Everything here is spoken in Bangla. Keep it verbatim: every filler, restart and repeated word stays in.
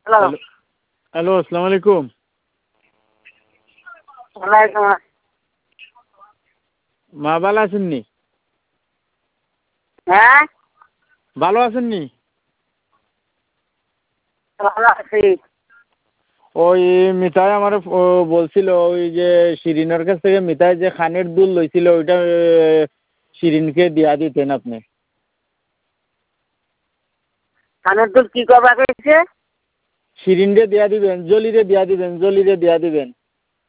হ্যালো হ্যালো হ্যালো আসসালামু আলাইকুম। ওয়ালাইকুম আসসালাম। মা ভালো আছেননি? হ্যাঁ ভালো আছেননি? ভালো আছি। ওই মিতাই আমার বলছিল ওই যে শিরিনের কাছ থেকে মিতাই যে খানের দুল লইছিল ওইটা শিরিনকে দিয়া দিতেন আপনি। কানের দুল কি করবা কইছে? শিরিনরে দিয়া দিবেন, জলিরে দিয়া দিবেন, জলিরে দিয়া দিবেন।